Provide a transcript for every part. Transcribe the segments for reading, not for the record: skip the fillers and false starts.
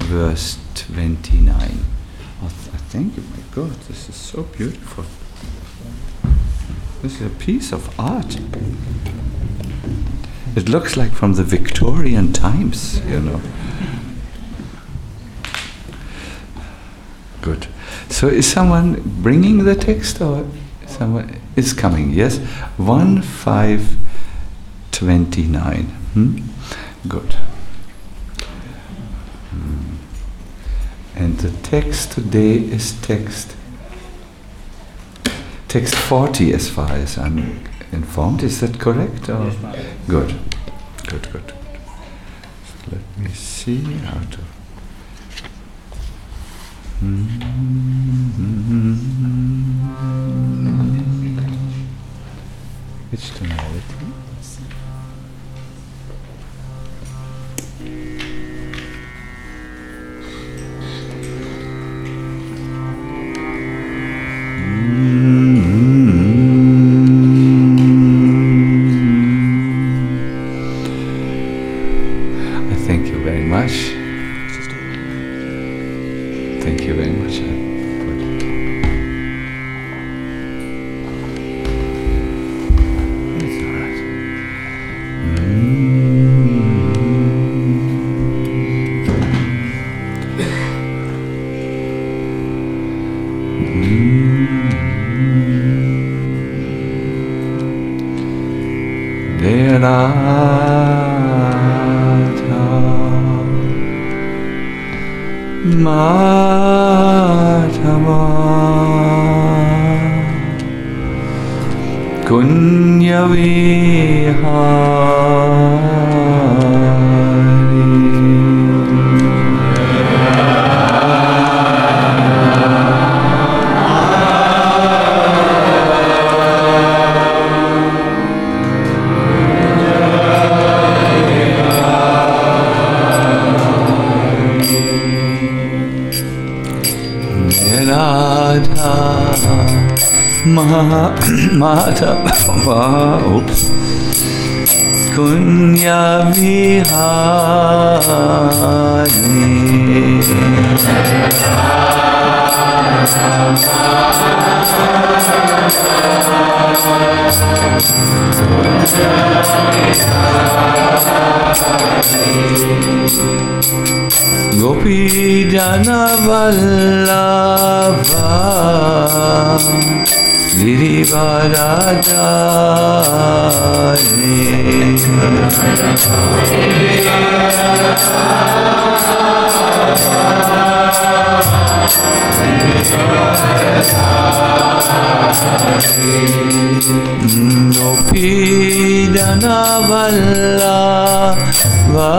verse 29. I think, my God, this is so beautiful. This is a piece of art. It looks like from the Victorian times, you know. Good. So is someone bringing the text, or someone is coming? Yes? 1:5:29. Good. And the text today is text 40, as far as I'm informed. Is that correct? Or? Yes, good. Good. So let me see how to. Which tonality? Thank you very much. Thank you very much. That's all right. Madhava Kunya Vihari Madhava, Kunya Vihari Gopi Jana Vallabha Girivaradhari Gopi Jana Vallabha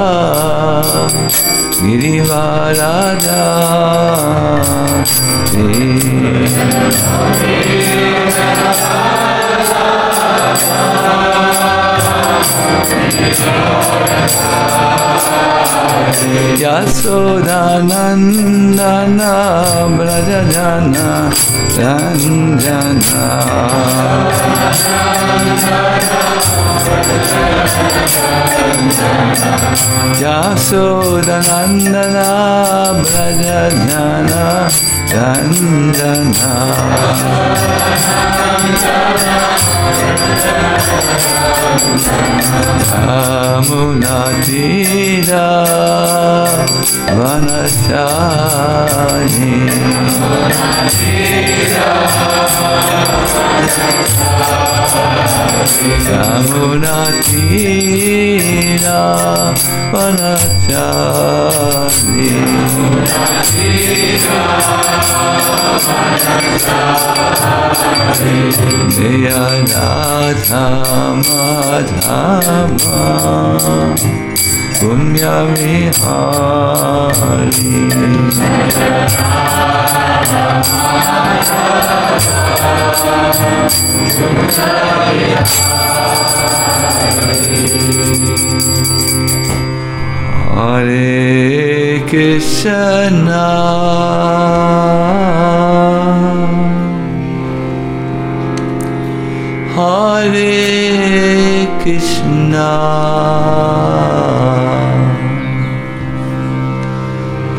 Yasodanandana Brajajana Ranjana Yasodanandana Brajajana Ranjana Amunatira Vanachani Amunatira Vanachani Deyanatha Madhava Punya Vihari Hare Krishna Hare Krishna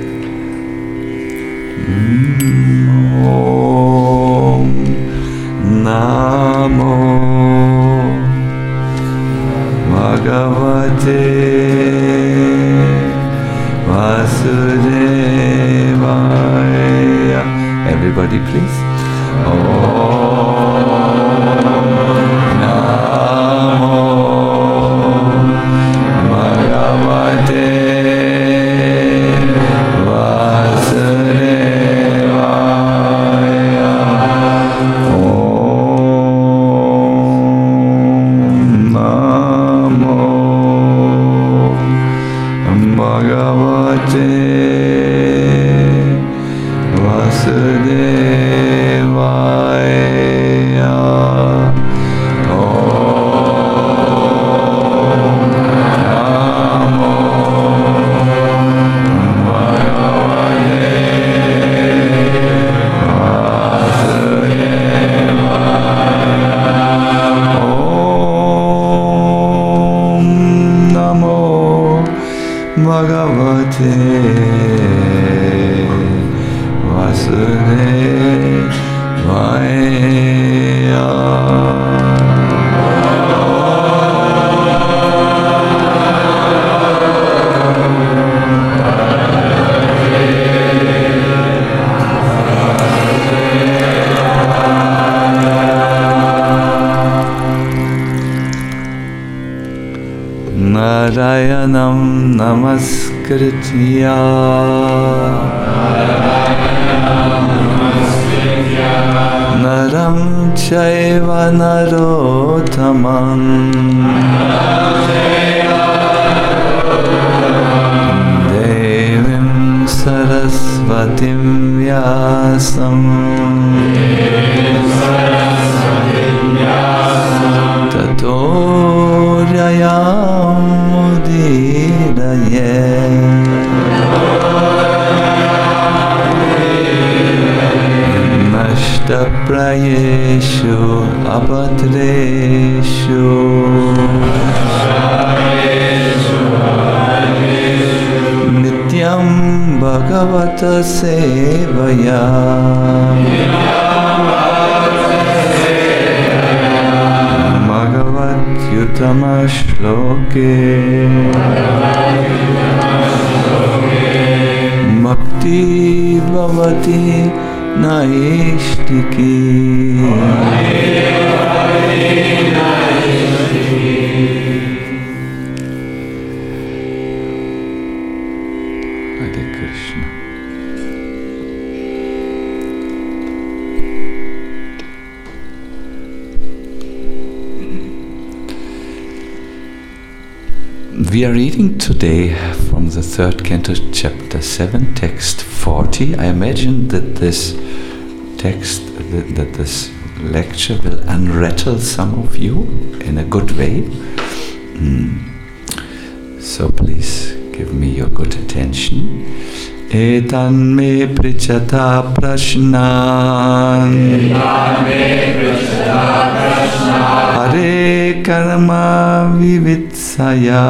Vasudevaya. Everybody please. Narayanam namaskritya Naram chaiva narottamam Devim sarasvatim vyasam Tato Nashtaprayeshu apadreshu Nityam Bhagavata Sevaya Bhagavat Yutama Shloke Bhakti Bhavati Naishtiki Hare Krishna. We are reading today from the third canto, chapter 7, text 40. I imagine that this text, that this lecture will unrattle some of you in a good way. So please give me your good attention. Etan me prichata prashnan Hare karma vivitsaya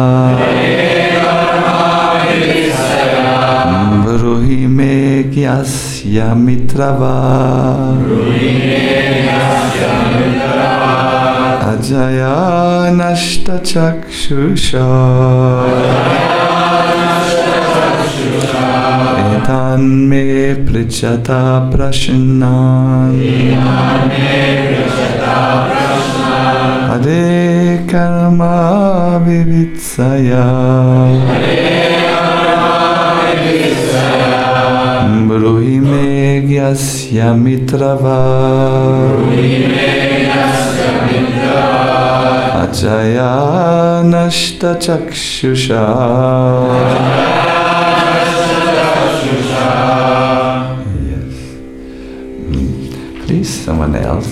Bruhi me gyasya mitrava Ajaya nashta chakshusha Etan me prichata prashnan Hare karma vivitsaya Bruhi me gyasya mitrava Ajaya nashta chakshusha Yes. Please, someone else.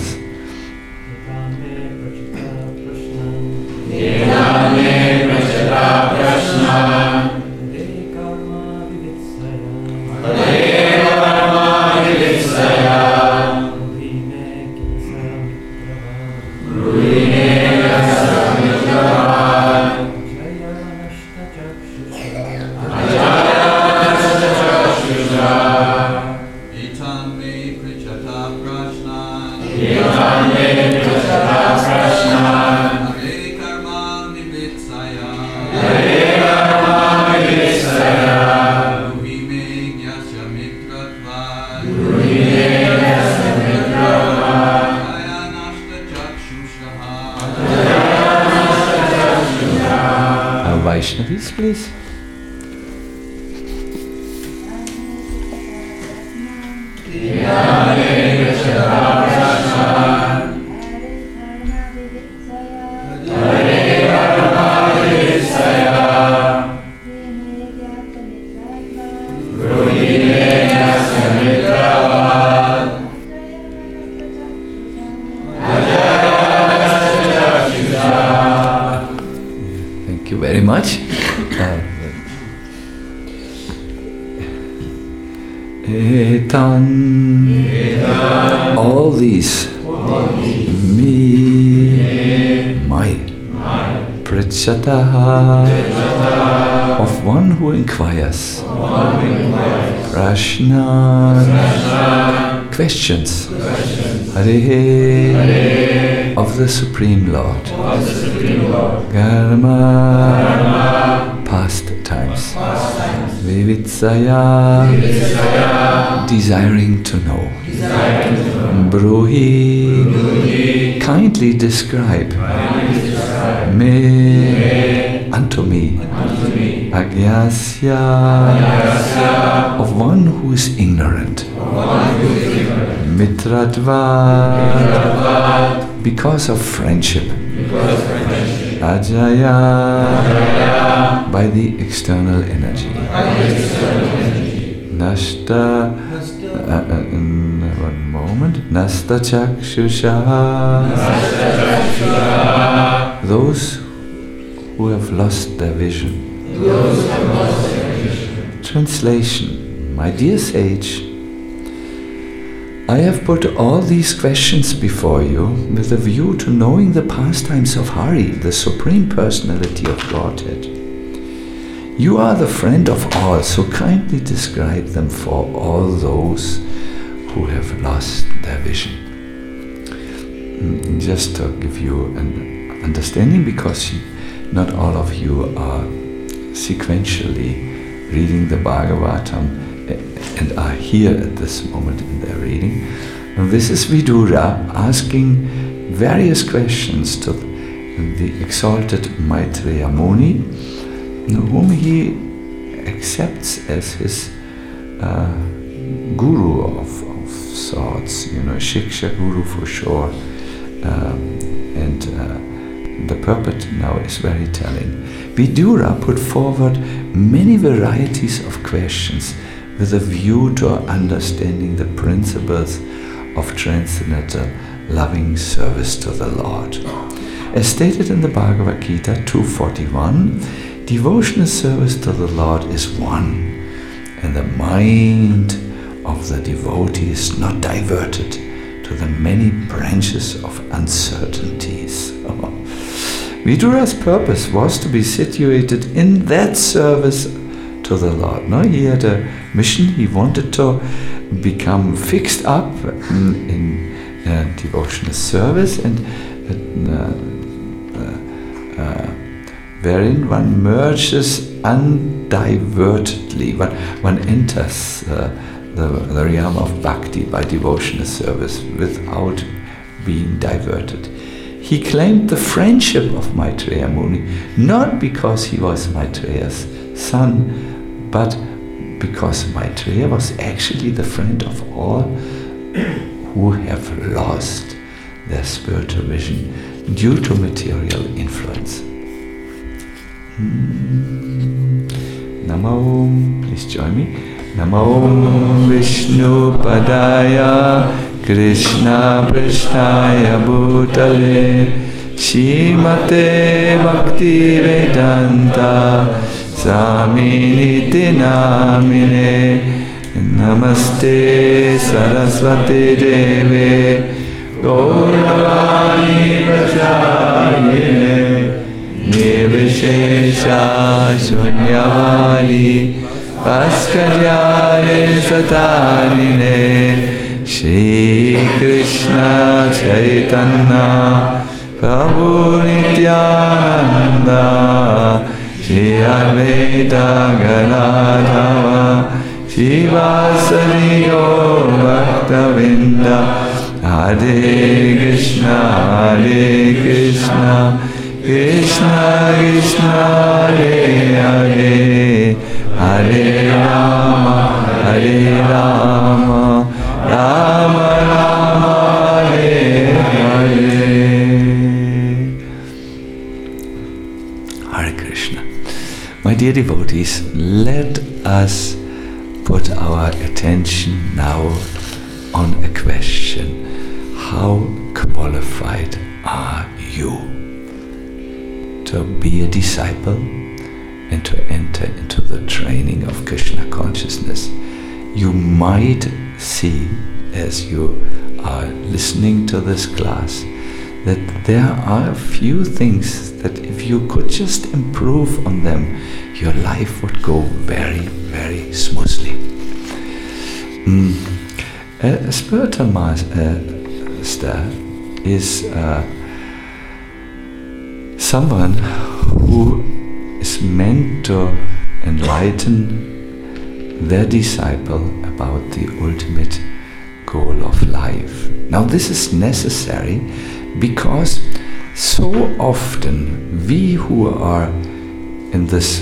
Thank you very much. Etan, all these, me, my, Pritchataha, of one who inquires, Prashna, questions, Hare, of the Supreme Lord, Karma, past times, Vivitsaya, desiring to know, Bruhi, kindly describe, Me, unto me, Agyasya, of one who is ignorant, Mitradva, because of friendship, Ajaya, by the external energy, Nashta, one moment, Nasta Chakshusha, those who have lost their vision. Translation. My dear sage, I have put all these questions before you with a view to knowing the pastimes of Hari, the Supreme Personality of Godhead. You are the friend of all, so kindly describe them for all those who have lost their vision. Just to give you an understanding, because not all of you are sequentially reading the Bhagavatam and are here at this moment in their reading. And this is Vidura asking various questions to the exalted Maitreya Muni, whom he accepts as his guru of sorts, Shiksha Guru for sure. And the purport now is very telling. Vidura put forward many varieties of questions with a view to understanding the principles of transcendental loving service to the Lord. As stated in the Bhagavad Gita 2:41, devotional service to the Lord is one, and the mind of the devotee is not diverted to the many branches of uncertainties. Vidura's purpose was to be situated in that service to the Lord. No, he had a mission. He wanted to become fixed up in devotional service, and wherein one merges undivertedly. One enters the realm of bhakti by devotional service without being diverted. He claimed the friendship of Maitreya Muni, not because he was Maitreya's son, but because Maitreya was actually the friend of all who have lost their spiritual vision due to material influence. Namo, please join me. Namo Vishnu Padaya Krishna Prishnaya Bhutale Shrimate Bhakti Vedanta Swaminiti Namine Namaste Saraswati Deve Gauravani Prachayine Nirvishesha Shunyavali Bhaskaryale Satanine Shri Krishna Chaitanya Prabhu Nityananda Shri Advaita Gadadhara Shivasari Gaur Bhaktavinda Hare Krishna Krishna Krishna Hare Hare Hare Rama Rama Rama Hare Hare. Hare Krishna. My dear devotees, let us put our attention now on a question. How qualified are you to be a disciple and to enter into the training of Krishna consciousness? You might see, as you are listening to this class, that there are a few things that if you could just improve on them, your life would go very, very smoothly. A spiritual master is someone who is meant to enlighten their disciple about the ultimate goal of life. Now this is necessary because so often we who are in this,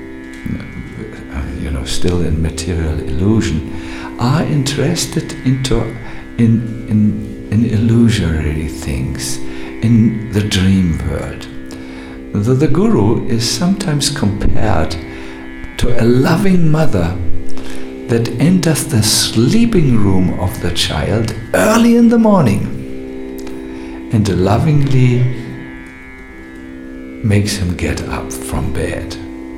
still in material illusion, are interested in illusory things, in the dream world. The Guru is sometimes compared to a loving mother that enters the sleeping room of the child early in the morning and lovingly makes him get up from bed.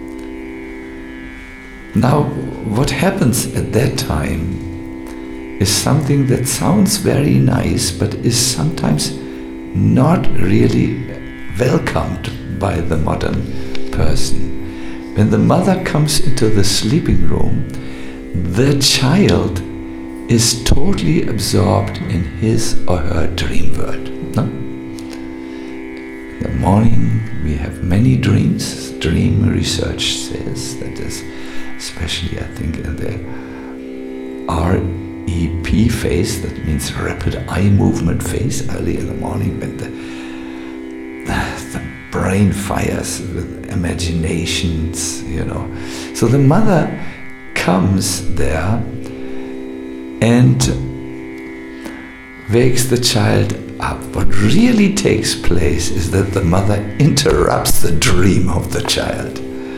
Now, what happens at that time is something that sounds very nice, but is sometimes not really welcomed by the modern person. When the mother comes into the sleeping room, the child is totally absorbed in his or her dream world. No? In the morning we have many dreams. Dream research says that is, especially I think in the REP phase, that means rapid eye movement phase, early in the morning when the brain fires with imaginations, So the mother comes there and wakes the child up. What really takes place is that the mother interrupts the dream of the child.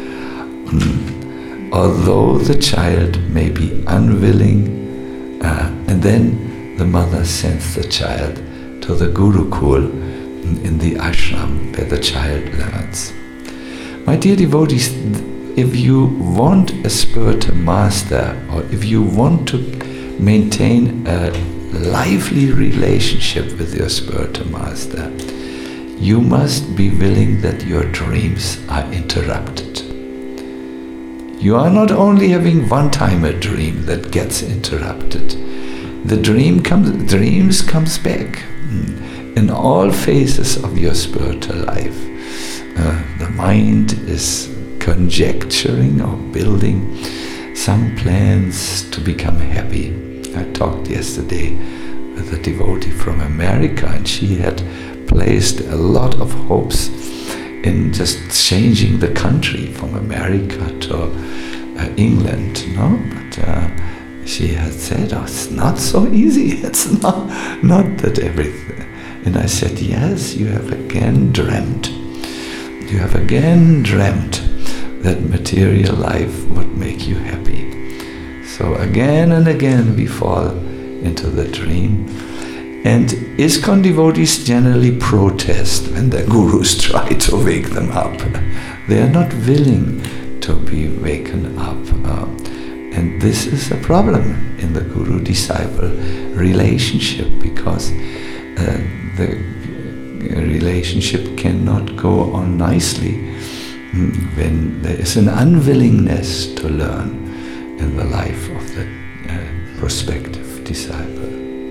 Although the child may be unwilling, and then the mother sends the child to the Gurukul in the ashram where the child learns. My dear devotees, if you want a spiritual master, or if you want to maintain a lively relationship with your spiritual master, you must be willing that your dreams are interrupted. You are not only having one time a dream that gets interrupted. The dreams comes back in all phases of your spiritual life. The mind is conjecturing or building some plans to become happy. I talked yesterday with a devotee from America, and she had placed a lot of hopes in just changing the country from America to England, But she had said, it's not so easy. It's not that everything. And I said, yes, you have again dreamt. You have again dreamt that material life would make you happy. So again and again we fall into the dream. And ISKCON devotees generally protest when the gurus try to wake them up. They are not willing to be waken up. And this is a problem in the guru-disciple relationship, because the relationship cannot go on nicely when there is an unwillingness to learn in the life of the prospective disciple.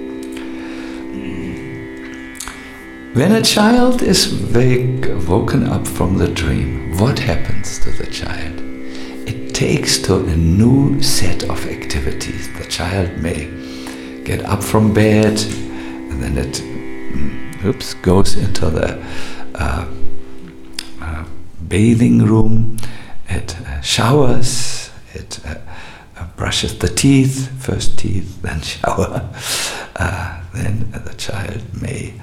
When a child is woken up from the dream, what happens to the child? It takes to a new set of activities. The child may get up from bed, and then it goes into the bathing room, it showers, it brushes the teeth, first teeth, then shower, then the child may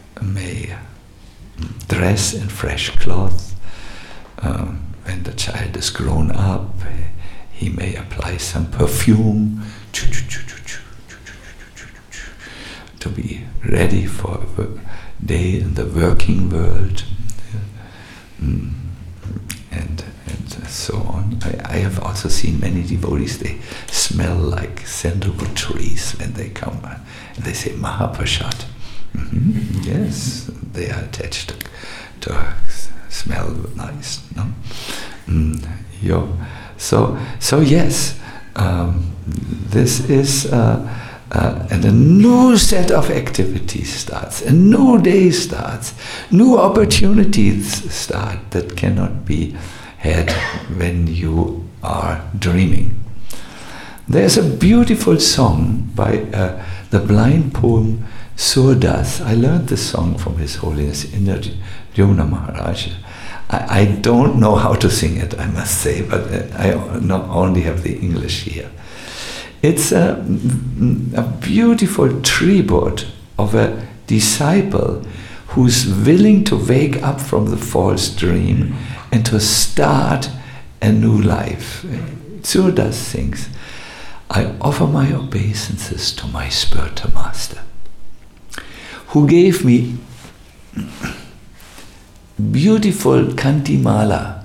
dress in fresh cloth. When the child is grown up, he may apply some perfume to be ready for a day in the working world, and so on. I have also seen many devotees, they smell like sandalwood trees when they come, and they say Mahaprasad. Yes, they are attached to smell nice, no? So yes, this is and a new set of activities starts, a new day starts, new opportunities start that cannot be had when you are dreaming. There's a beautiful song by the blind poem Surdas. I learned this song from His Holiness Indradyumna Maharaj. I don't know how to sing it, I must say, but I only have the English here. It's a beautiful tribute of a disciple who's willing to wake up from the false dream and to start a new life. Surdas sings, I offer my obeisances to my spiritual master, who gave me beautiful Kantimala.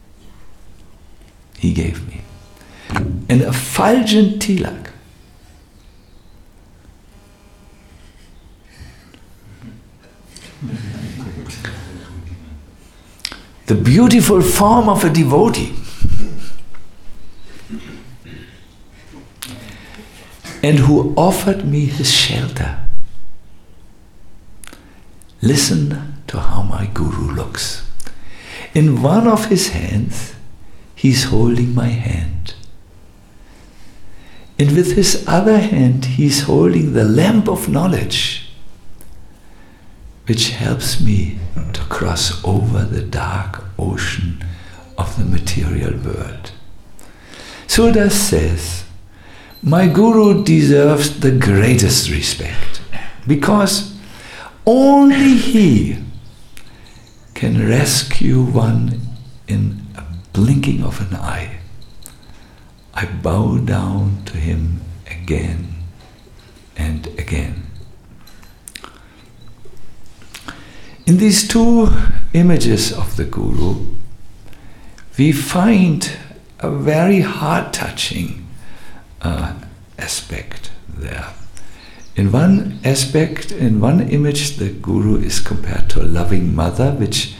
He gave me. And a effulgent tilak. The beautiful form of a devotee. And who offered me his shelter. Listen to how my guru looks. In one of his hands, he's holding my hand. And with his other hand, he's holding the lamp of knowledge, which helps me to cross over the dark ocean of the material world. Surdas says, my guru deserves the greatest respect, because only he can rescue one in a blinking of an eye. I bow down to him again and again. In these two images of the Guru, we find a very heart-touching aspect there. In one aspect, in one image, the Guru is compared to a loving mother which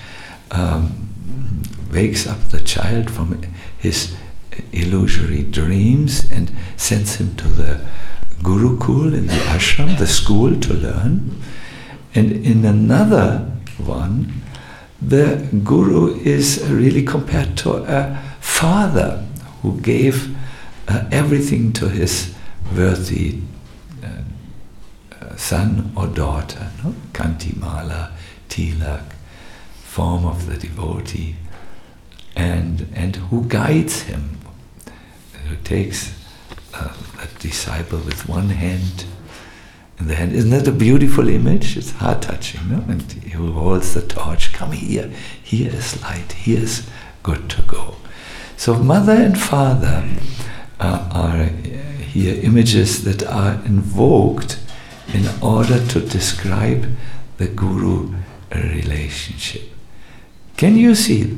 wakes up the child from his illusory dreams and sends him to the Gurukul in the ashram, the school, to learn. And in another one, the Guru is really compared to a father who gave everything to his worthy son or daughter, no? Kantimala, Tilak, form of the devotee, and who guides him, who takes a disciple with one hand in the hand. Isn't that a beautiful image? It's heart-touching, no? And who holds the torch, come here, here is light, here is good to go. So mother and father are here images that are invoked in order to describe the Guru relationship. Can you see?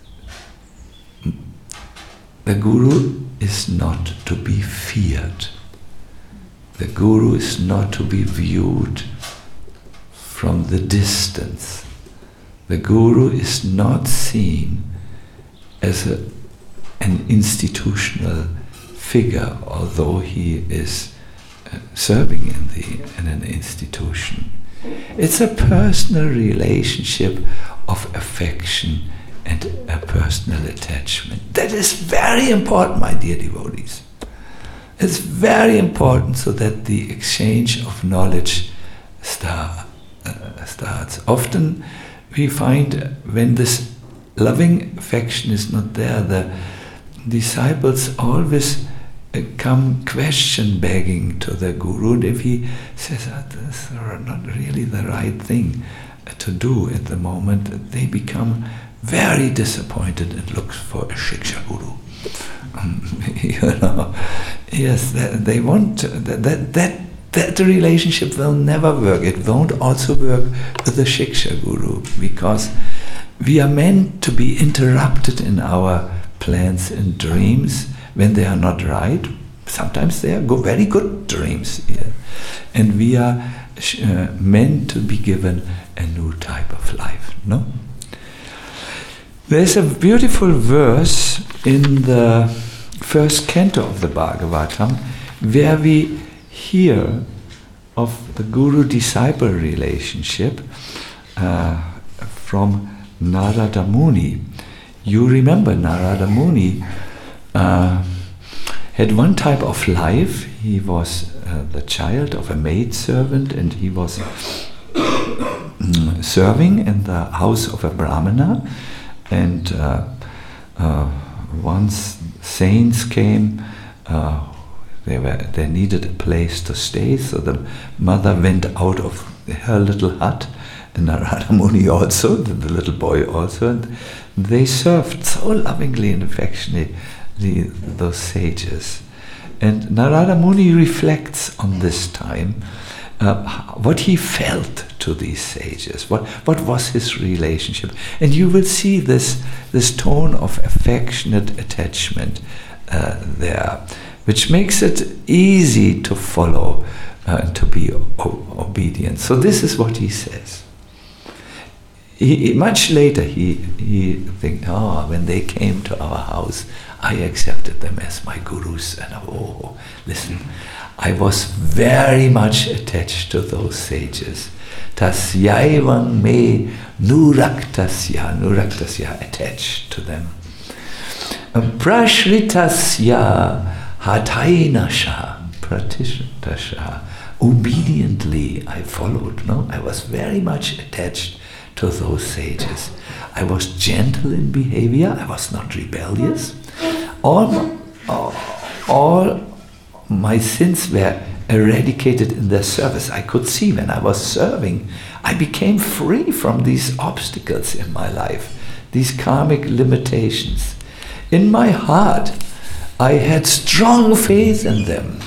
The Guru is not to be feared. The Guru is not to be viewed from the distance. The Guru is not seen as an institutional figure, although he is serving in an institution. It's a personal relationship of affection and a personal attachment. That is very important, my dear devotees. It's very important so that the exchange of knowledge starts. Often we find when this loving affection is not there, the disciples always come question begging to the Guru, and if he says that this is not really the right thing to do at the moment, they become very disappointed and look for a Shiksha Guru. Yes, they want that relationship will never work. It won't also work with the Shiksha Guru, because we are meant to be interrupted in our plans and dreams when they are not right. Sometimes they are very good dreams, and we are meant to be given a new type of life. No? There's a beautiful verse in the first canto of the Bhagavatam where we hear of the guru-disciple relationship from Narada Muni. You remember Narada Muni had one type of life. He was the child of a maidservant, and he was serving in the house of a Brahmana. And once saints came, they needed a place to stay, so the mother went out of her little hut, and Narada Muni also, the little boy also, and they served so lovingly and affectionately those sages. And Narada Muni reflects on this time, what he felt to these sages, what was his relationship. And you will see this tone of affectionate attachment there, which makes it easy to follow and to be obedient. So this is what he says. Much later he thinks, when they came to our house, I accepted them as my gurus, and listen, I was very much attached to those sages. Tasyaivam me nuraktasya, attached to them. Prashritasya hatainasha, pratistasha, obediently I followed. No, I was very much attached to those sages. I was gentle in behavior. I was not rebellious. All my sins were eradicated in their service. I could see when I was serving, I became free from these obstacles in my life, these karmic limitations. In my heart, I had strong faith in them.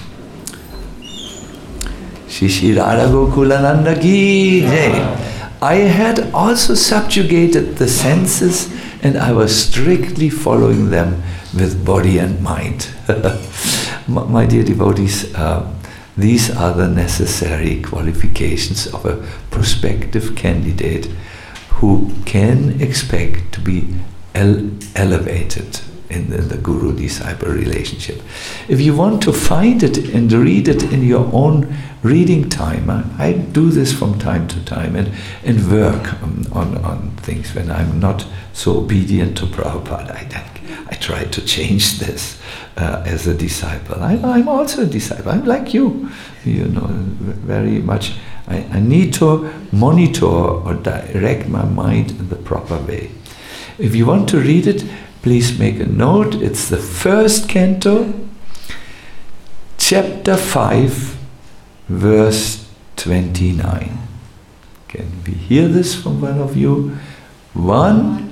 Shri Radha Gokulananda ki jai. I had also subjugated the senses, and I was strictly following them with body and mind. My dear devotees, these are the necessary qualifications of a prospective candidate who can expect to be elevated in the guru-disciple relationship. If you want to find it and read it in your own reading time, I do this from time to time and work on things when I'm not so obedient to Prabhupada. I try to change this as a disciple. I'm also a disciple. I'm like you, very much. I need to monitor or direct my mind in the proper way. If you want to read it, please make a note. It's the first canto, chapter 5, verse 29. Can we hear this from one of you? 1.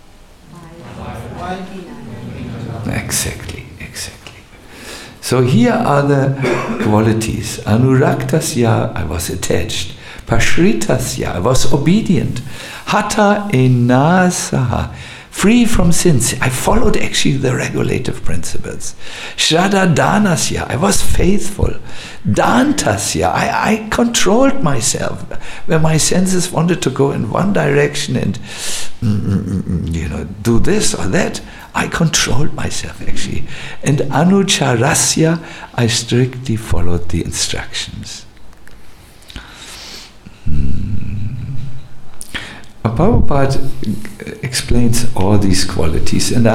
Exactly. So here are the qualities. Anuraktasya, I was attached. Pashritasya, I was obedient. Hata enasaha, free from sins. I followed actually the regulative principles. Shraddha Danasya, I was faithful. Dantasya, I controlled myself. When my senses wanted to go in one direction and do this or that, I controlled myself actually. And Anucharasya, I strictly followed the instructions. Prabhupada explains all these qualities, and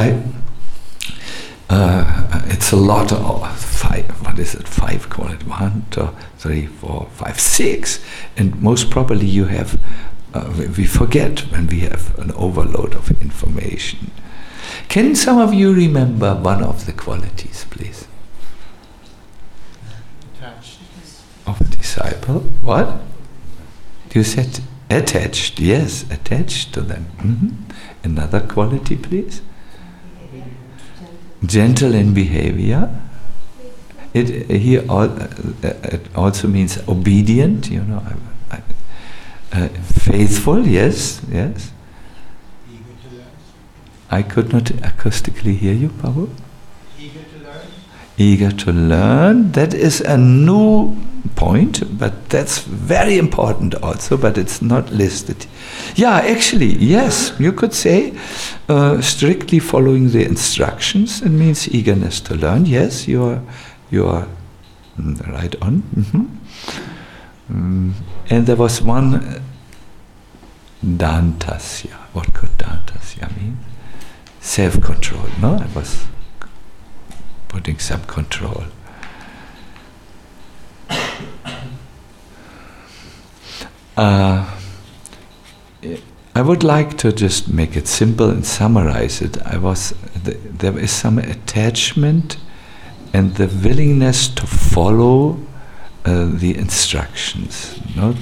it's a lot of 5. What is it? 5 qualities. 1, 2, 3, 4, 5, 6. And most probably you have. We forget when we have an overload of information. Can some of you remember one of the qualities, please? Of a disciple. What? You said attached. Yes, attached to them. Another quality, please. Gentle in behavior. It also means obedient. Faithful. Yes. I could not acoustically hear you, Babu. Eager to learn. That is a new point, but that's very important also, but it's not listed. Yeah, actually, yes, you could say strictly following the instructions. It means eagerness to learn. Yes, you are right on. And there was one dantasya. What could dantasya mean? Self-control. No, I was putting some control. I would like to just make it simple and summarize it. There is some attachment and the willingness to follow the instructions.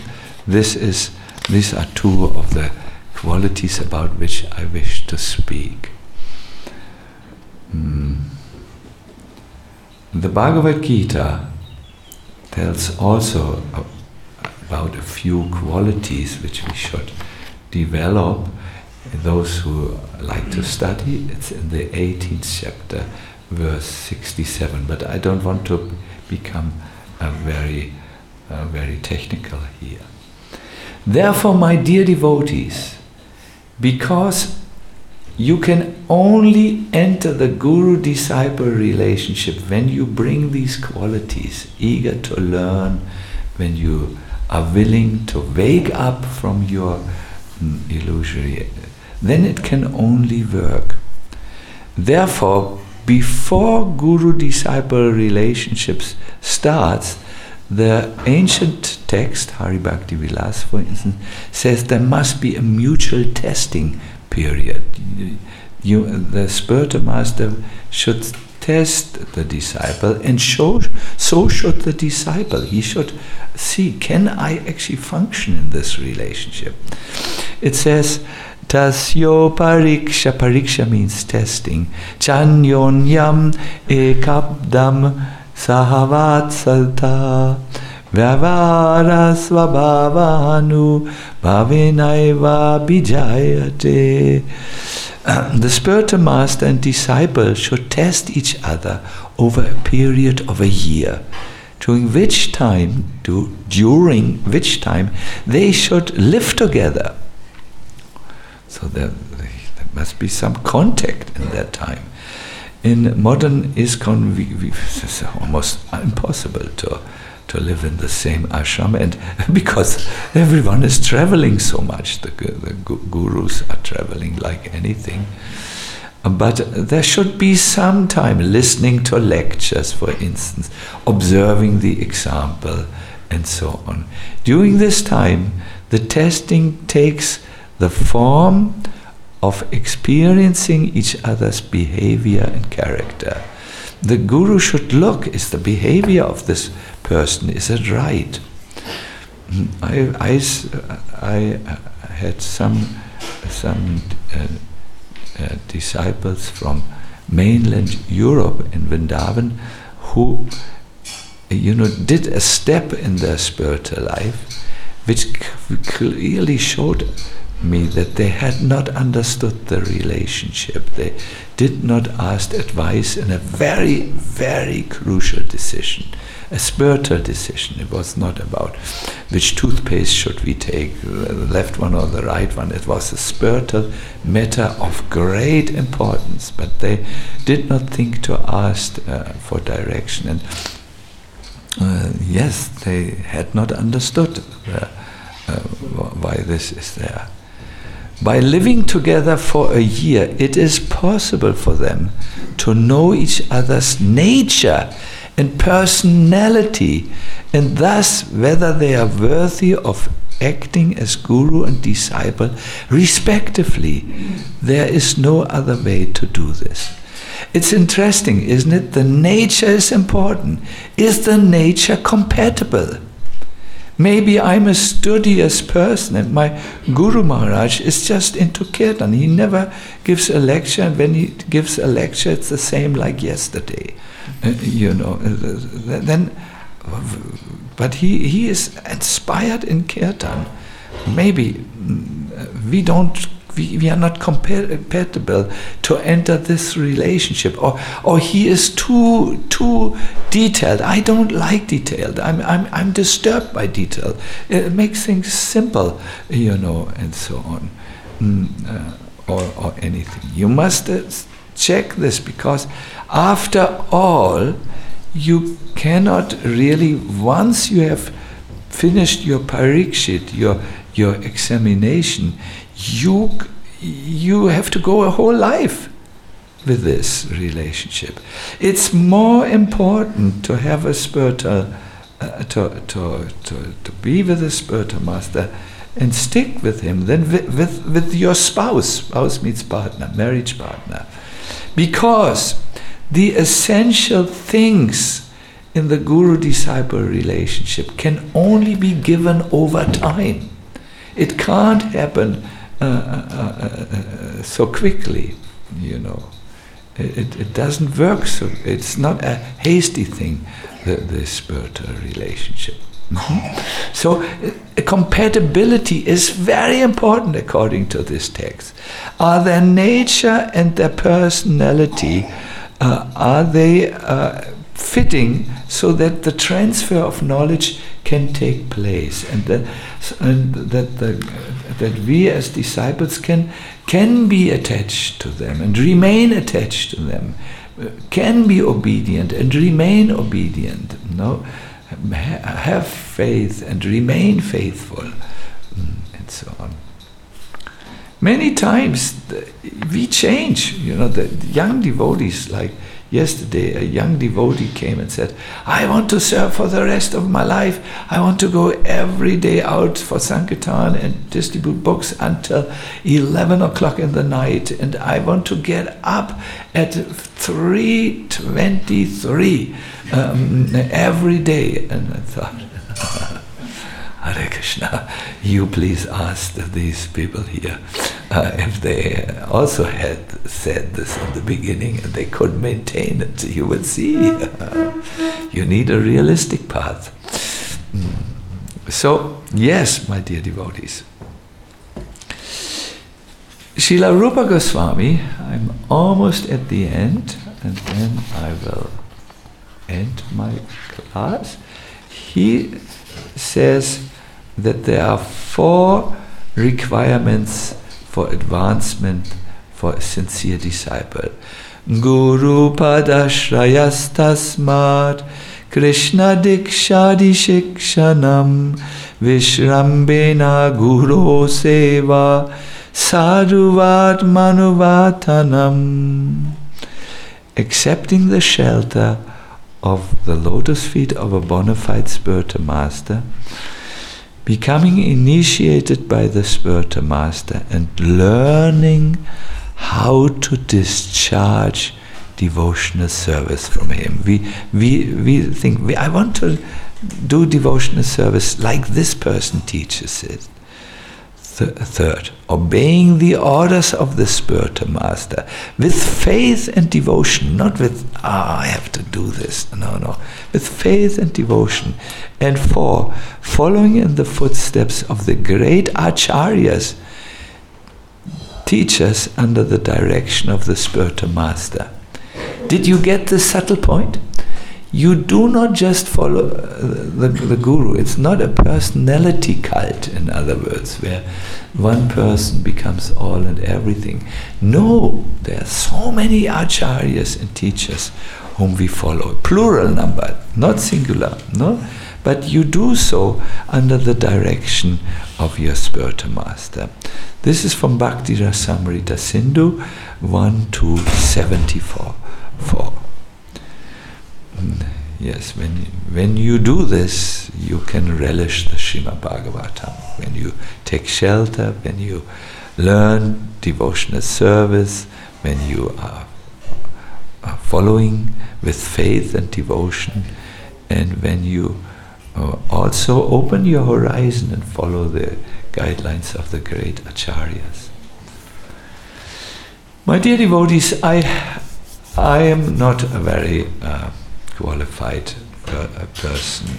These are two of the qualities about which I wish to speak. The Bhagavad Gita tells also about a few qualities which we should develop. Those who like to study, it's in the 18th chapter, verse 67. But I don't want to become very technical here. Therefore, my dear devotees, because you can only enter the guru-disciple relationship when you bring these qualities, eager to learn, when you are willing to wake up from your illusory, then it can only work. Therefore, before guru-disciple relationships starts, the ancient text, Hari Bhakti Vilas, for instance, says there must be a mutual testing period. The spiritual master should test the disciple, and so should the disciple. He should see, can I actually function in this relationship? It says, Tasyo pariksha means testing. Chanyonyam ekabdam sahavatsalta vyavara svabhavanu bhavenaiva bijayate. The spiritual master and disciple should test each other over a period of a year, during which time they should live together. So there must be some contact in that time. In modern ISKCON, it's almost impossible to live in the same ashram, and because everyone is traveling so much, the gurus are traveling like anything. But there should be some time listening to lectures, for instance, observing the example, and so on. During this time, the testing takes the form of experiencing each other's behavior and character. The guru should look, is the behavior of this person, is it right? I had some disciples from mainland Europe in Vrindavan who did a step in their spiritual life which clearly showed me that they had not understood the relationship. They did not ask advice in a very, very crucial decision, a spiritual decision. It was not about which toothpaste should we take, the left one or the right one. It was a spiritual matter of great importance, but they did not think to ask for direction. And yes, they had not understood why this is there. By living together for a year, it is possible for them to know each other's nature and personality, and thus whether they are worthy of acting as guru and disciple respectively. There is no other way to do this. It's interesting, isn't it? The nature is important. Is the nature compatible? Maybe I'm a studious person and my Guru Maharaj is just into Kirtan. He never gives a lecture, and when he gives a lecture, it's the same like yesterday. But he is inspired in Kirtan. Maybe we are not compatible to enter this relationship, or he is too detailed. I don't like detailed. I'm disturbed by detail. It makes things simple, and so on, or anything. You must check this, because after all, you cannot really, once you have finished your parikshit, your examination, you have to go a whole life with this relationship. It's more important to have a spiritual, to be with a spiritual master and stick with him than with your spouse. Spouse means partner, marriage partner. Because the essential things in the guru-disciple relationship can only be given over time. It can't happen so quickly, It doesn't work. So it's not a hasty thing, the spiritual relationship. Mm-hmm. So compatibility is very important according to this text. Are their nature and their personality, are they fitting so that the transfer of knowledge can take place, and that we as disciples can be attached to them and remain attached to them, can be obedient and remain obedient. Have faith and remain faithful, and so on. Many times we change. The young devotees, like yesterday, a young devotee came and said, I want to serve for the rest of my life. I want to go every day out for Sankirtan and distribute books until 11 o'clock in the night. And I want to get up at 3:23 every day. And I thought, Hare Krishna, you please ask these people here if they also had said this in the beginning and they could maintain it. You will see. You need a realistic path. So, yes, my dear devotees. Srila Rupa Goswami, I'm almost at the end, and then I will end my class. He says that there are 4 requirements for advancement for a sincere disciple. Guru padashrayas tasmat Krishna dikshadi shikshanam Vishrambena guru seva Sadhuvat manuvatanam. Accepting the shelter of the lotus feet of a bona fide spiritual master, becoming initiated by the spiritual master, and learning how to discharge devotional service from him. We think, I want to do devotional service like this person teaches it. Third, obeying the orders of the spiritual master with faith and devotion, not with, I have to do this. No. With faith and devotion. And 4, following in the footsteps of the great acharyas, teachers under the direction of the spiritual master. Did you get the subtle point? You do not just follow the guru. It's not a personality cult, in other words, where one person becomes all and everything. No, there are so many acharyas and teachers whom we follow. Plural number, not singular, no? But you do so under the direction of your spiritual master. This is from Bhakti Rasamrita Sindhu 1-74. Yes, when you do this, you can relish the Srimad Bhagavatam. When you take shelter, when you learn devotional service, when you are following with faith and devotion, and when you also open your horizon and follow the guidelines of the great acharyas. My dear devotees, I am not a very qualified person,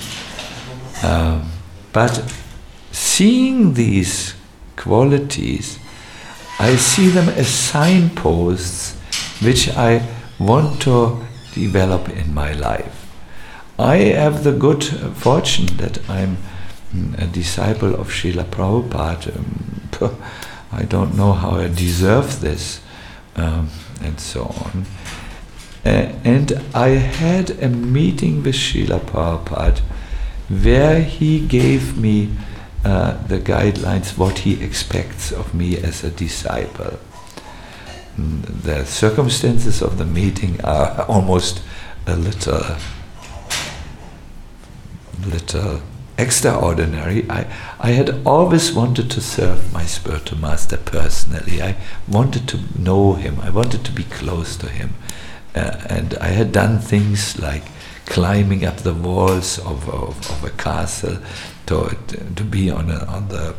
but seeing these qualities, I see them as signposts which I want to develop in my life. I have the good fortune that I'm a disciple of Srila Prabhupada. I don't know how I deserve this, and so on. And I had a meeting with Srila Prabhupada where he gave me the guidelines, what he expects of me as a disciple. The circumstances of the meeting are almost a little extraordinary. I had always wanted to serve my spiritual master personally. I wanted to know him. I wanted to be close to him. And I had done things like climbing up the walls of a castle to be on the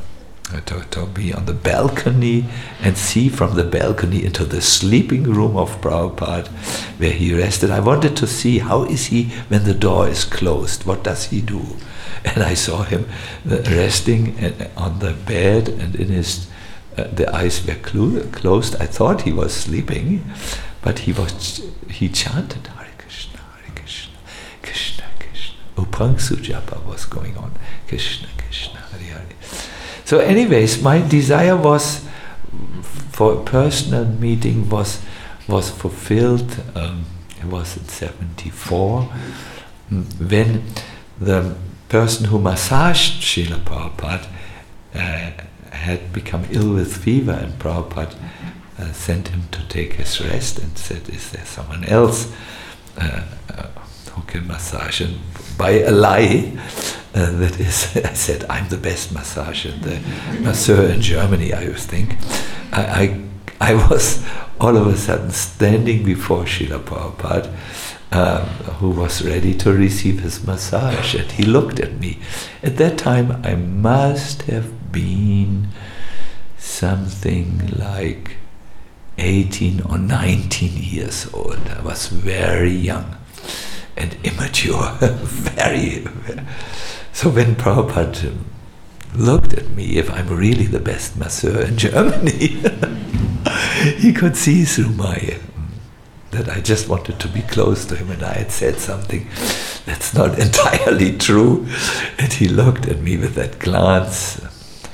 balcony and see from the balcony into the sleeping room of Prabhupada where he rested. I wanted to see how is he when the door is closed. What does he do? And I saw him resting on the bed, and in his the eyes were closed. I thought he was sleeping, but he chanted Hare Krishna, Hare Krishna, Krishna Krishna. Upangsu Japa was going on. Krishna Krishna, Hare Hare. So anyways, my desire was for a personal meeting was fulfilled. It was in 1974 when the person who massaged Srila Prabhupada had become ill with fever, and Prabhupada sent him to take his rest and said, is there someone else who can massage? And by a lie, that is, I said, I'm the best massager, the masseur in Germany, I think. I was all of a sudden standing before Srila Prabhupada, who was ready to receive his massage, and he looked at me. At that time, I must have been something like 18 or 19 years old. I was very young and immature, very. So when Prabhupada looked at me, if I'm really the best masseur in Germany, he could see through that I just wanted to be close to him, and I had said something that's not entirely true. And he looked at me with that glance,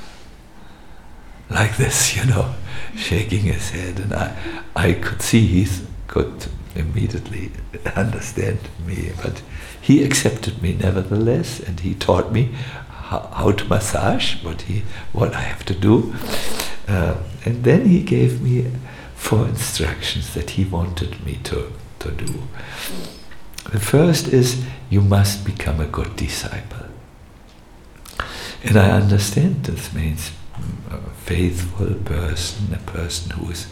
like this, shaking his head, and I could see he could immediately understand me, but he accepted me nevertheless, and he taught me how to massage, what I have to do, and then he gave me 4 instructions that he wanted me to do. The first is, you must become a good disciple. And I understand this means a faithful person, a person who is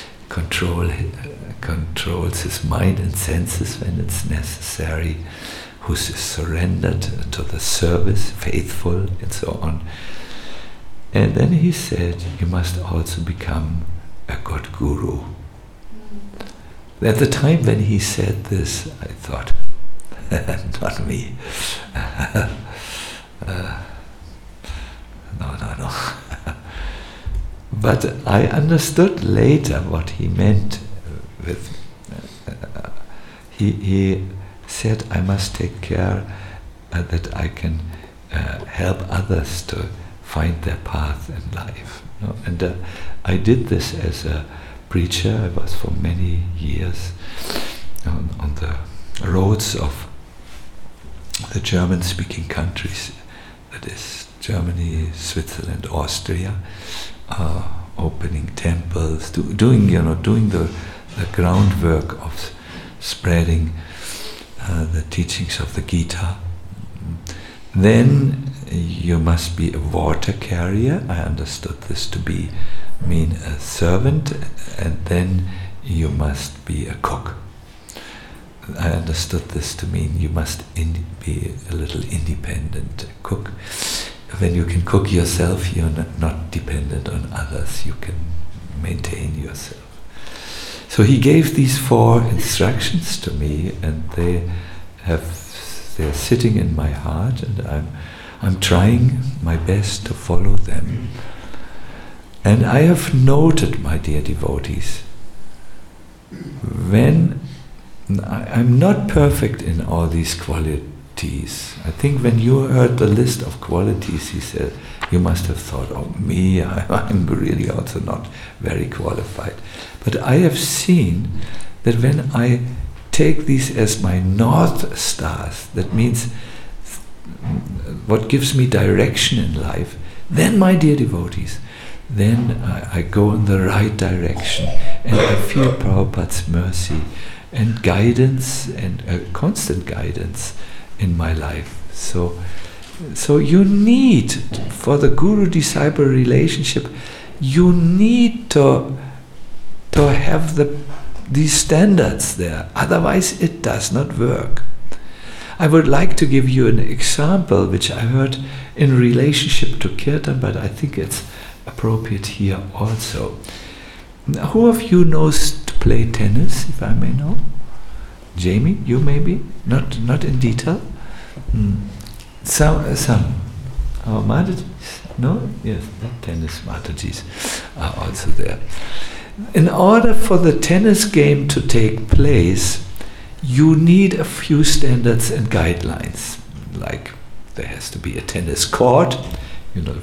controls his mind and senses when it's necessary, who's surrendered to the service, faithful, and so on. And then he said, you must also become a good guru. At the time when he said this, I thought, not me. No. But I understood later what he meant with. He said, I must take care that I can help others to find their path in life. And I did this as a preacher. I was for many years on the roads of the German-speaking countries, that is Germany, Switzerland, Austria, opening temples, doing the groundwork of spreading the teachings of the Gita. Then you must be a water carrier. I understood this to mean a servant, and then you must be a cook. I understood this to mean you must be a little independent cook. When you can cook yourself, you're not dependent on others. You can maintain yourself. So he gave these 4 instructions to me, and they're sitting in my heart, and I'm trying my best to follow them. And I have noted, my dear devotees, when I'm not perfect in all these qualities. I think when you heard the list of qualities, he said, you must have thought, oh, me, I'm really also not very qualified. But I have seen that when I take these as my north stars, that means what gives me direction in life, then, my dear devotees, then I go in the right direction, and I feel Prabhupada's mercy and guidance, and constant guidance in my life. So you need, for the guru-disciple relationship, you need to have these standards there. Otherwise, it does not work. I would like to give you an example which I heard in relationship to Kirtan, but I think it's appropriate here also. Who of you knows to play tennis, if I may know? Jamie, you maybe? Not in detail? Some. Our Matajis? No? Yes, the tennis Matajis are also there. In order for the tennis game to take place, you need a few standards and guidelines. Like, there has to be a tennis court, there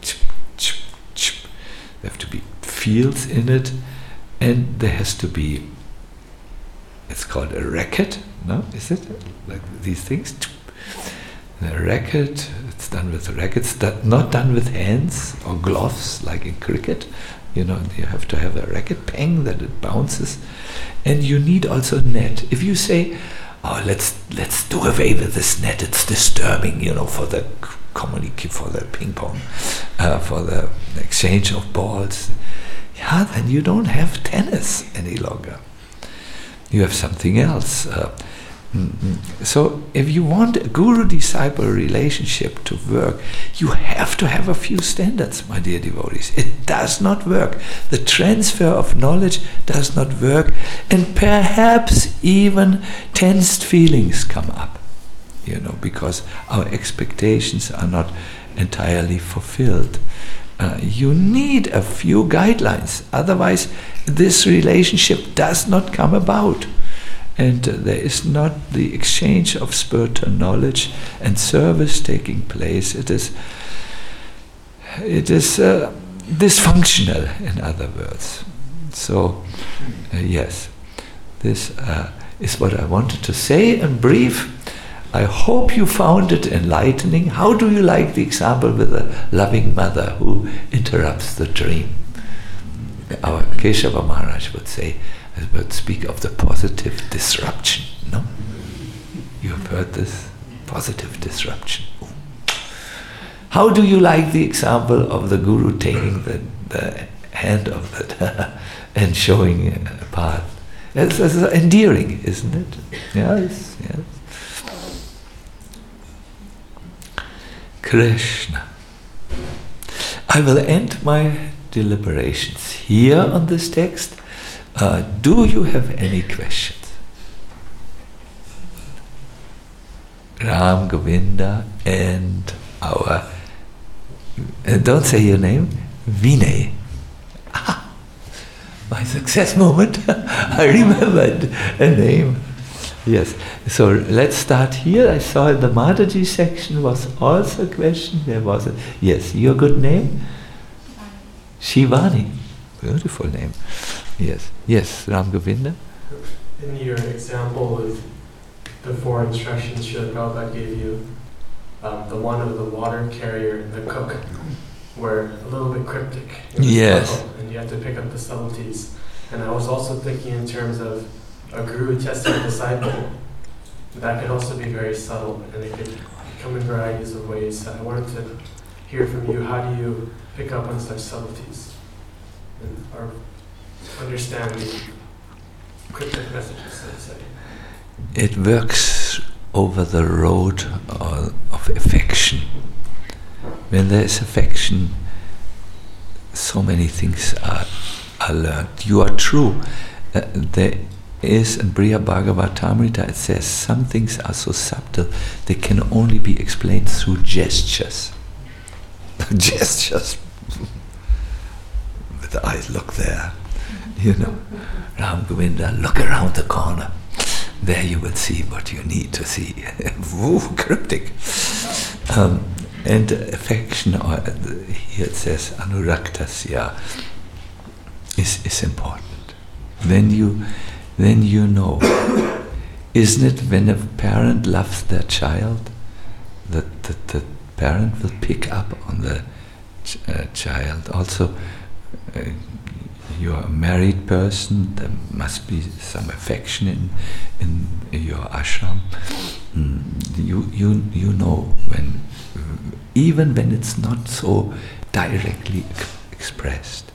have to be fields in it, and there has to be, it's called a racket, no? Is it? Like these things? A racket, it's done with rackets, not done with hands or gloves like in cricket. You have to have a racket, pang, that it bounces. And you need also a net. If you say, oh, let's do away with this net, it's disturbing, for the for the ping pong, for the exchange of balls, then you don't have tennis any longer. You have something else. So if you want a guru-disciple relationship to work, you have to have a few standards, my dear devotees. It does not work. The transfer of knowledge does not work, and perhaps even tensed feelings come up, because our expectations are not entirely fulfilled. You need a few guidelines, otherwise this relationship does not come about. And there is not the exchange of spiritual knowledge and service taking place. It is dysfunctional, in other words. So, yes, this is what I wanted to say in brief. I hope you found it enlightening. How do you like the example with a loving mother who interrupts the dream? Our Keshava Maharaj would speak of the positive disruption, no? You have heard this? Positive disruption. How do you like the example of the Guru taking the hand of that and showing a path? It's endearing, isn't it? Yes. Krishna. I will end my deliberations here on this text. Do you have any questions? Ram, Govinda, and our, don't say your name, Vinay. My success moment. I remembered a name. Yes, so let's start here. I saw in the Mataji section was also a question. There was a, yes, your good name? Shivani. Beautiful name. Yes, Ram Govinda. In your example of the 4 instructions Srila Prabhupada gave you, the one of the water carrier and the cook were a little bit cryptic. Yes. And you have to pick up the subtleties. And I was also thinking in terms of a guru testing a disciple. That could also be very subtle, and it could come in varieties of ways. So I wanted to hear from you, how do you pick up on such subtleties? Or understand the cryptic messages, let's say. it works over the road of affection. When there is affection, so many things are learned. You are true. There is in Briha Bhagavatamrita, it says some things are so subtle they can only be explained through gestures. Gestures. With the eyes, look there. Ram Govinda, look around the corner. There you will see what you need to see. Woo, cryptic. And affection, or here it says anuraktasya, is important. Then you know. Isn't it when a parent loves their child, that the parent will pick up on the child? Also, you're a married person, there must be some affection in your ashram. You know when, even when it's not so directly expressed.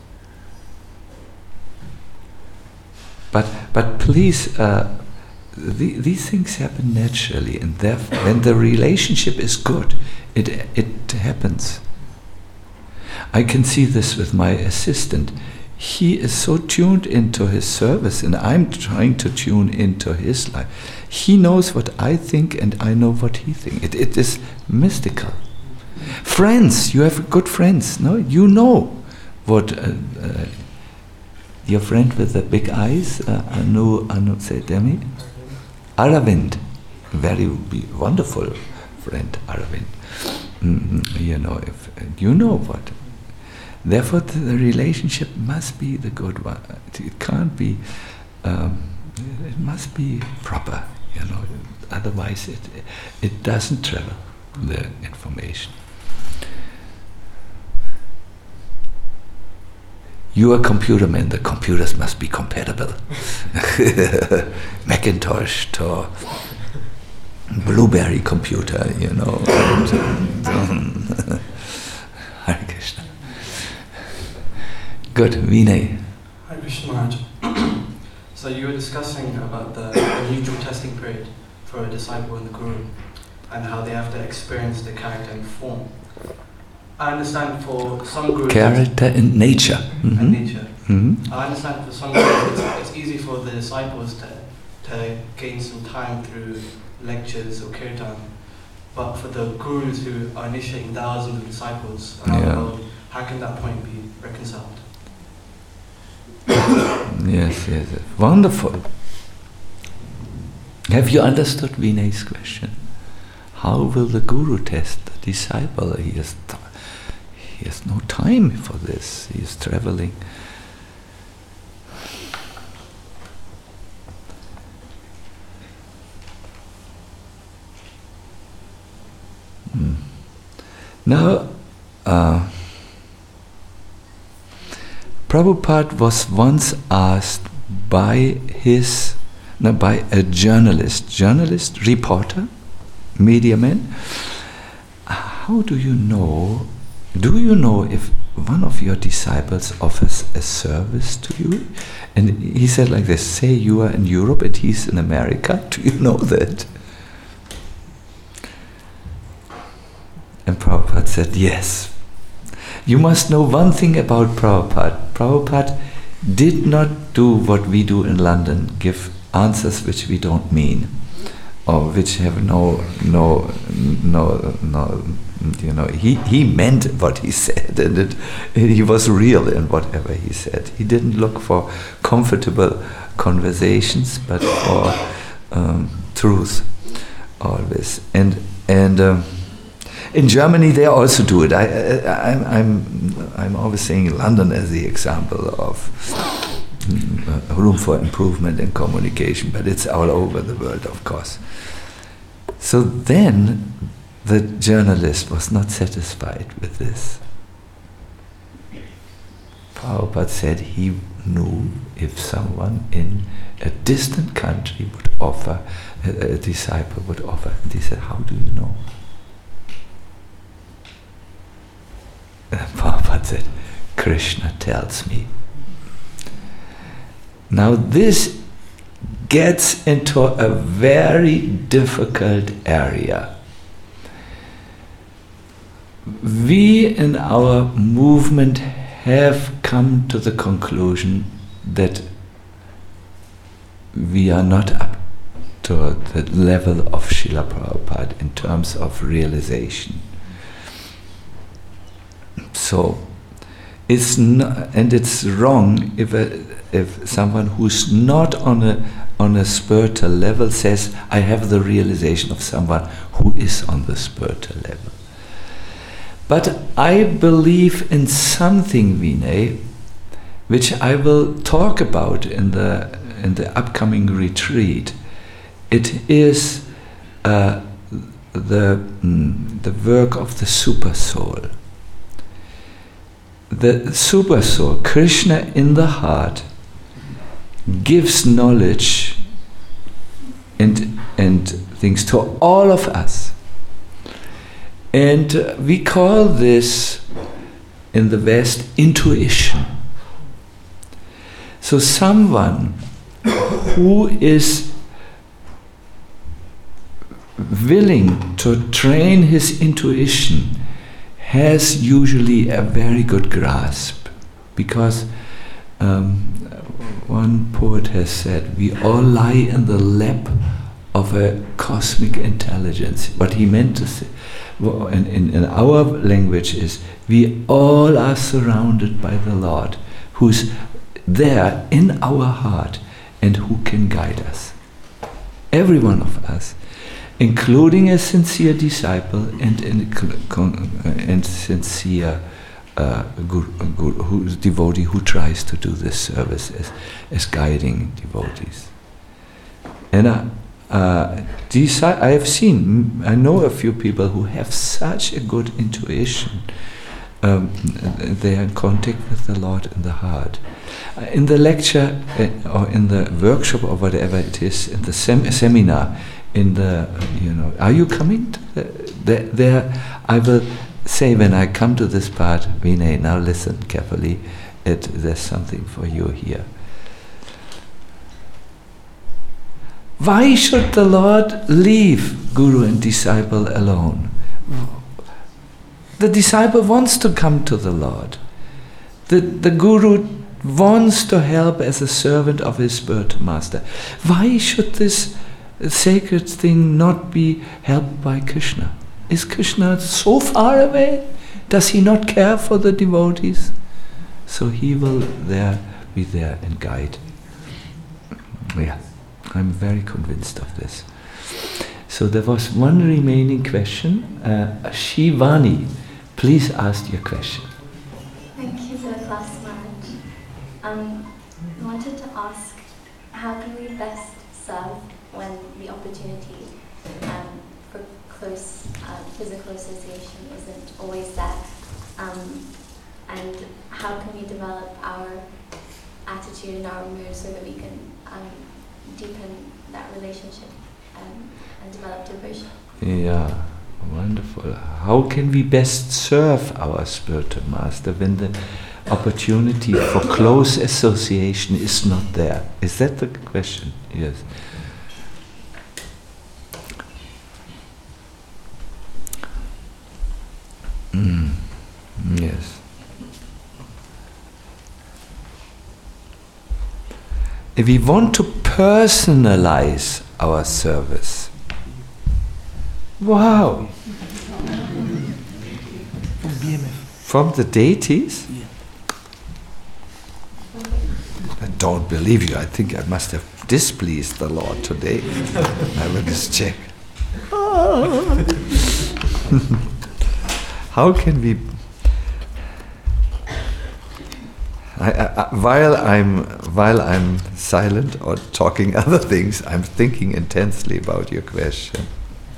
But please, these things happen naturally, and therefore, when the relationship is good, it happens. I can see this with my assistant. He is so tuned into his service, and I'm trying to tune into his life. He knows what I think, and I know what he thinks. It is mystical. Friends, you have good friends, no? You know what your friend with the big eyes, Anu said, Demi? Aravind, very wonderful friend, Aravind. You know what. Therefore, the relationship must be the good one. It can't be. It must be proper. Otherwise, it doesn't travel the information. You are a computer man. The computers must be compatible. Macintosh to Blueberry computer. Hare Krishna. Good, Vinay. Hare Krishna Maharaj. So you were discussing about the mutual testing period for a disciple and the guru, and how they have to experience the character and form. I understand for some gurus... Character and nature. Mm-hmm. And nature. Mm-hmm. I understand for some gurus it's easy for the disciples to gain some time through lectures or kirtan, but for the gurus who are initiating thousands of disciples around the world, how can that point be reconciled? Yes, wonderful. Have you understood Vinay's question? How will the guru test the disciple? He has no time for this. He is traveling. Now, Prabhupada was once asked by a journalist, reporter, media man, how do you know if one of your disciples offers a service to you? And he said like this, say you are in Europe and he's in America, do you know that? And Prabhupada said, yes. You must know one thing about Prabhupada. Prabhupada did not do what we do in London, give answers which we don't mean, or which have he meant what he said, and he was real in whatever he said. He didn't look for comfortable conversations, but for truth, always. And in Germany, they also do it. I'm always saying London as the example of room for improvement in communication, but it's all over the world, of course. So then, the journalist was not satisfied with this. Prabhupada said he knew if someone in a distant country would offer, a disciple would offer. And he said, how do you know? Prabhupada said, Krishna tells me. Now this gets into a very difficult area. We in our movement have come to the conclusion that we are not up to the level of Srila Prabhupada in terms of realization. So, it's wrong if someone who's not on a spiritual level says, I have the realization of someone who is on the spiritual level. But I believe in something, Vinay, which I will talk about in the upcoming retreat. It is the work of the super soul. The super soul, Krishna in the heart, gives knowledge and things to all of us. And we call this in the West intuition. So someone who is willing to train his intuition has usually a very good grasp, because one poet has said, we all lie in the lap of a cosmic intelligence. What he meant to say in our language is, we all are surrounded by the Lord, who's there in our heart and who can guide us. Every one of us, including a sincere disciple and sincere devotee who tries to do this service as guiding devotees. And I know a few people who have such a good intuition. They are in contact with the Lord in the heart. In the lecture or in the workshop or whatever it is, in the seminar, are you coming to there? I will say when I come to this part, Vinay, now listen carefully, there's something for you here. Why should the Lord leave Guru and disciple alone? The disciple wants to come to the Lord. The Guru wants to help as a servant of his spiritual master. Why should this sacred thing not be helped by Krishna? Is Krishna so far away? Does he not care for the devotees? So he will be there and guide. Yeah, I'm very convinced of this. So there was one remaining question. Shivani, please ask your question. Thank you for the class, Maharaj. I wanted to ask, how can we best serve when the opportunity for close physical association isn't always there? And how can we develop our attitude and our mood so that we can deepen that relationship and develop devotion? Yeah, wonderful. How can we best serve our spiritual master when the opportunity for close association is not there? Is that the question? Yes. Yes. If we want to personalize our service, wow! From the deities? I don't believe you. I think I must have displeased the Lord today. I will just check. How can we? While I'm silent or talking other things, I'm thinking intensely about your question.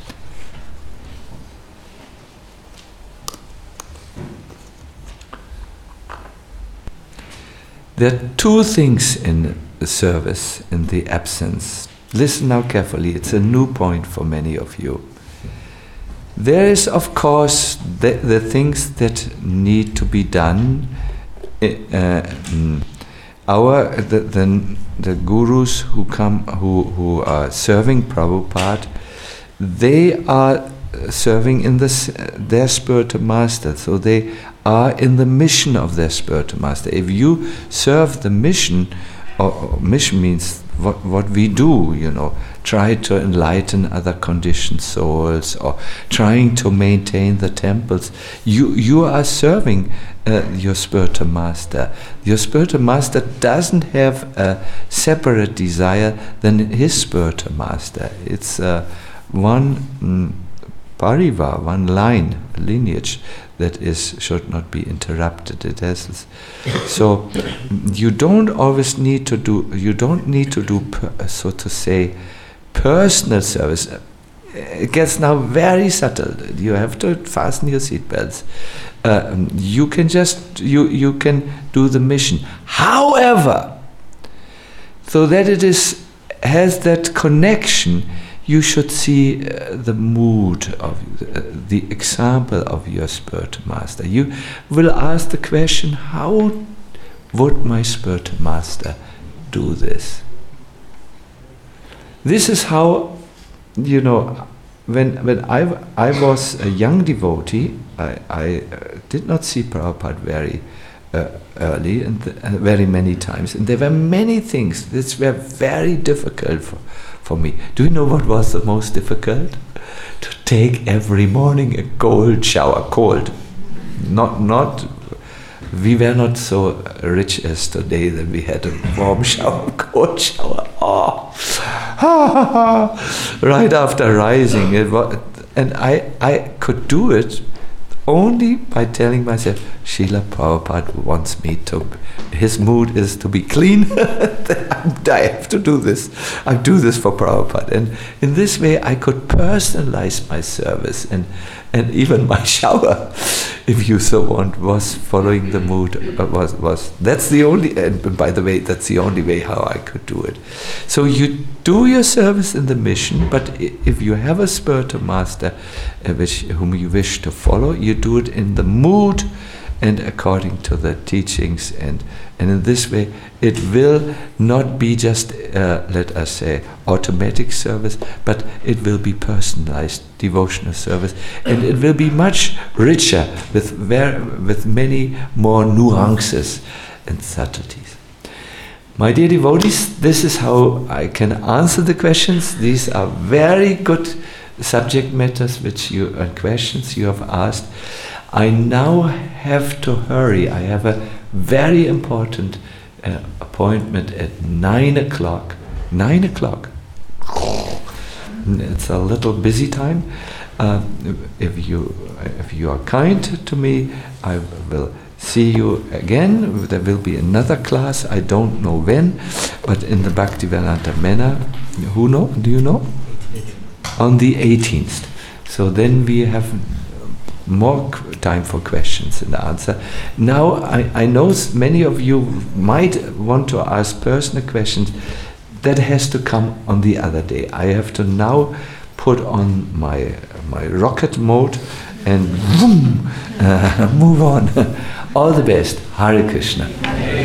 There are two things in the service, in the absence. Listen now carefully, it's a new point for many of you. There is, of course, the things that need to be done the gurus who come, who are serving Prabhupada, they are serving in their spiritual master, so they are in the mission of their spiritual master. If you serve the mission, or mission means what we do, try to enlighten other conditioned souls, or trying to maintain the temples, you are serving your spiritual master. Your spiritual master doesn't have a separate desire than his spiritual master. It's one parivar, one lineage that should not be interrupted. It has so you don't need to do so to say personal service. It gets now very subtle. You have to fasten your seatbelts. You can just you can do the mission. However, so that it has that connection, you should see the mood of the example of your spiritual master. You will ask the question, how would my spiritual master do this? This is how, when I was a young devotee, I did not see Prabhupada very early and very many times, and there were many things that were very difficult for me. Do you know what was the most difficult? To take every morning a cold shower. Cold. Not. We were not so rich as today that we had a warm shower, cold shower. Right after rising, and I could do it only by telling myself, Srila Prabhupada wants me to, his mood is to be clean. I have to do this. I do this for Prabhupada. And in this way I could personalize my service, and even my shower, if you so want, was following the mood. That's the only, and by the way, that's the only way how I could do it. So you do your service in the mission, but if you have a spiritual master whom you wish to follow, you do it in the mood and according to the teachings, and in this way it will not be just let us say automatic service, but it will be personalized devotional service, and it will be much richer with many more nuances and subtleties. My dear devotees, this is how I can answer the questions. These are very good subject matters and questions you have asked. I now have to hurry. I have a very important appointment at 9 o'clock. 9 o'clock. It's a little busy time. If you are kind to me, I will see you again. There will be another class. I don't know when, but in the Bhaktivedanta Manor. Do you know? On the 18th. So then we have more time for questions and answer. Now I know many of you might want to ask personal questions. That has to come on the other day. I have to now put on my rocket mode and move on. All the best. Hare Krishna.